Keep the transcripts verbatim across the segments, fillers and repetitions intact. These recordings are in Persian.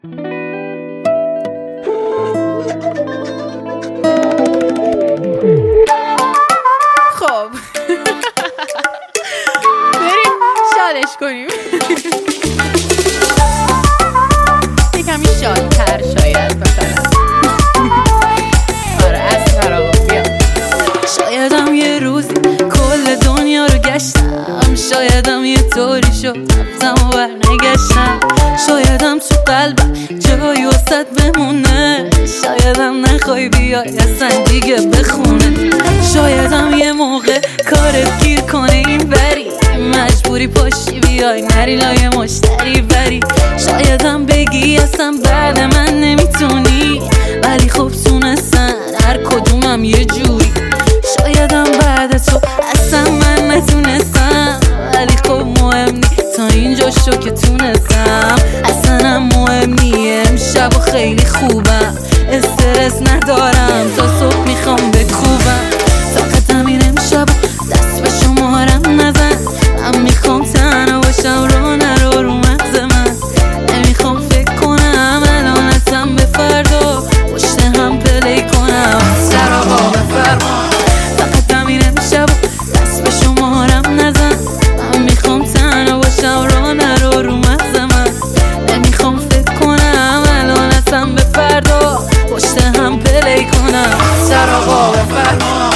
خب بریم شادش کنیم یه کمی شادتر شاید مثلا. آره از فراغ بیا. شایدم یه روزی کل دنیا رو گشتم، شایدم یه طوری شد رفتم و برنگشتم، شایدم تو قلبم جایی واسط بمونه، شایدم نخوای بیای اصلا دیگه بخونه، شایدم یه موقع کارت گیر کنه این بری مجبوری پاشی بیای نری لای مشتری بری، شایدم بگی اصلا بعد من نمیتونی ولی خب تونستن هر کدومم یه جوری، شایدم بعد تو اصلا من نتونستم ولی خب مهم نی تا اینجا شو که تونستم، اصلا هم مهم نی امشب و خیلی خوبم استرس ندارم تا صبح میخوام بکوبم، فقط همین امشب دست به شمارم نزن، من میخوام تنها باشم رو نرو رو مغز من، نمیخوام فکر کنم الان اصلا به فردا پشت هم پلی کنم سر آقا بفرما، فقط همین امشب دست به شمارم نزن، من میخوام تنها باشم رو نرو رو مغز من، نمیخوام فکر کنم الان اصلا به فردا پشت هم پلی کنم سر آقا بفرما.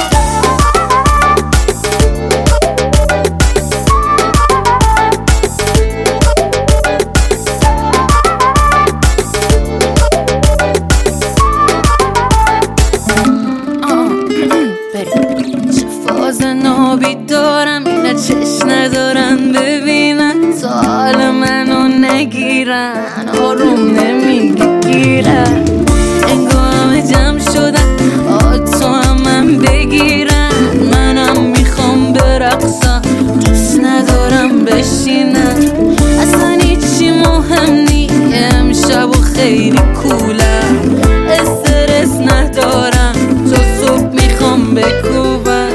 فاز نابی دارم اینا چش ندارن ببینن تا حال منو نگیرن آروم نمیگیرن انگار همه جمع شدن آتو هم من بگیرن، منم میخوام برقصم دوست ندارم بشینن، اصلا هیچی مهم نی امشب و خیلی کولم استرس ندارم تا صبح میخوام بکوبم،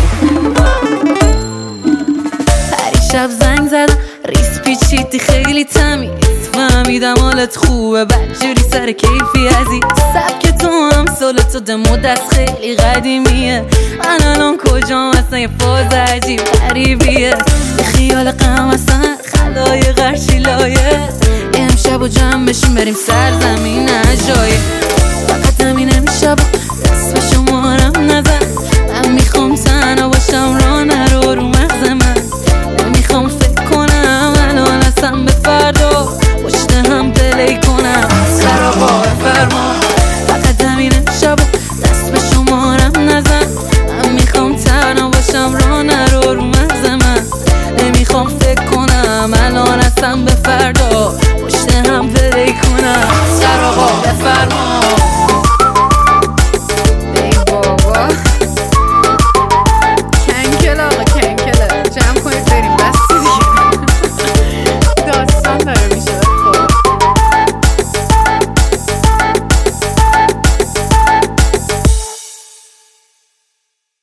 پریشب زنگ زدم ریس پیچیدی خیلی تمیز فهمیدم حالت خوبه بدجوری سر کیفی عزیز، سبک تو هم سالتو دمو دست خیلی قدیمیه، من الان کجام اصلا یه فاز عجیب غریبیه، یه خیال غم اصلا خلای غرشی لایه، امشب و جمع بشیم بریم سرزمین عجایب، فقط همین امشب دست به شمارم نزن، من میخوام تنها باشم را نرو رو مغز من، نمیخوام فکر کنم الان اصلا به فردا پشت هم پلی کنم سر آقا بفرما، فقط همین امشب